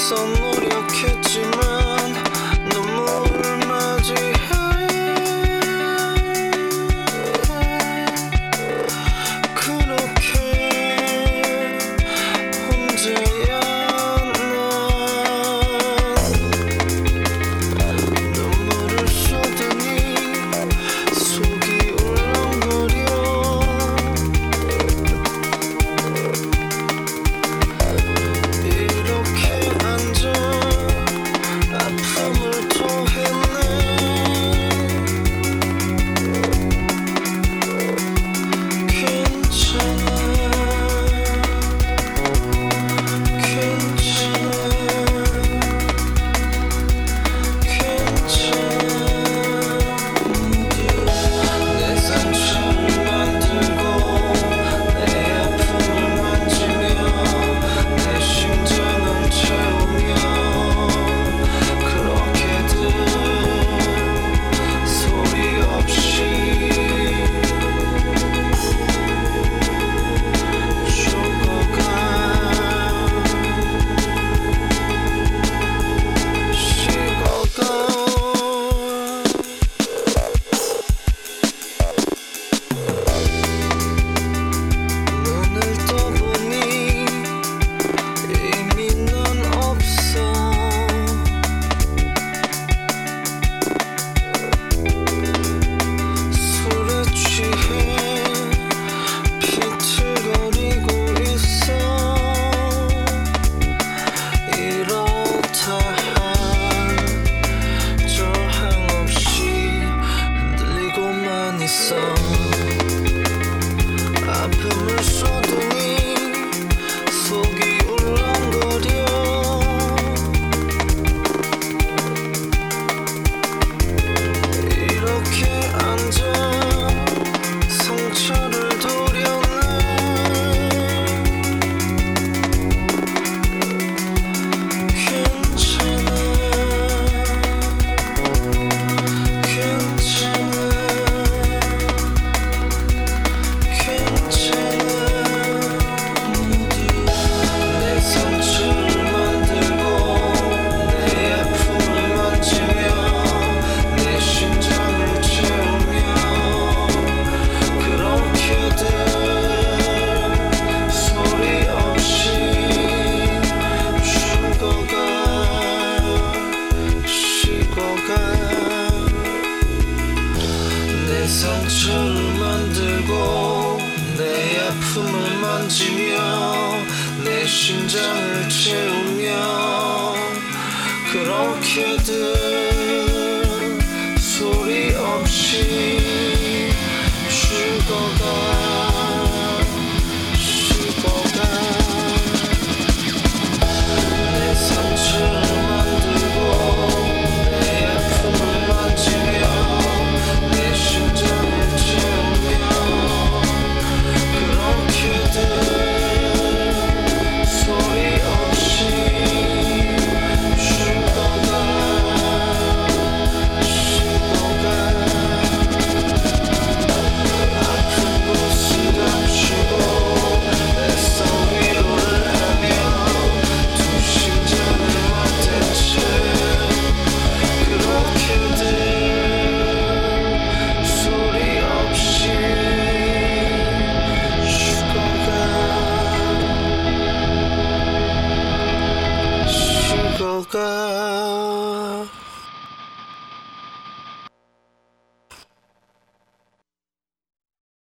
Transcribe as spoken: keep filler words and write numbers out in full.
애써 노력했지만 눈물을 맞이해. 그렇게 혼자야 난 눈물을 쏟으니 속이 울렁거려. 이렇게 앉아 아픔을 토했네. 괜찮아 괜찮아 괜찮아. 내 상처를 만들고 내 아픔을 만지며 내 심장을 채우며 그렇게들 소리 없이 죽어가 식어가. 눈을 떠보니 이미 넌 없어. 술에 취해 비틀거리고 있어. 이렇다 할 저항 없이 흔들리고만 있어. 아픔을 쏟으니 속이 울렁거려. 이렇게 앉아 상처를 도려내. 괜찮아 괜찮아 괜찮아. 내 상처를 만들고 내 아픔을 만지며 내 심장을 채우며 그렇게들 소리 없이 죽어가 식어가. 내 상처를 만들고 내 아픔을 만지며 내 심장을 채우며 그렇게들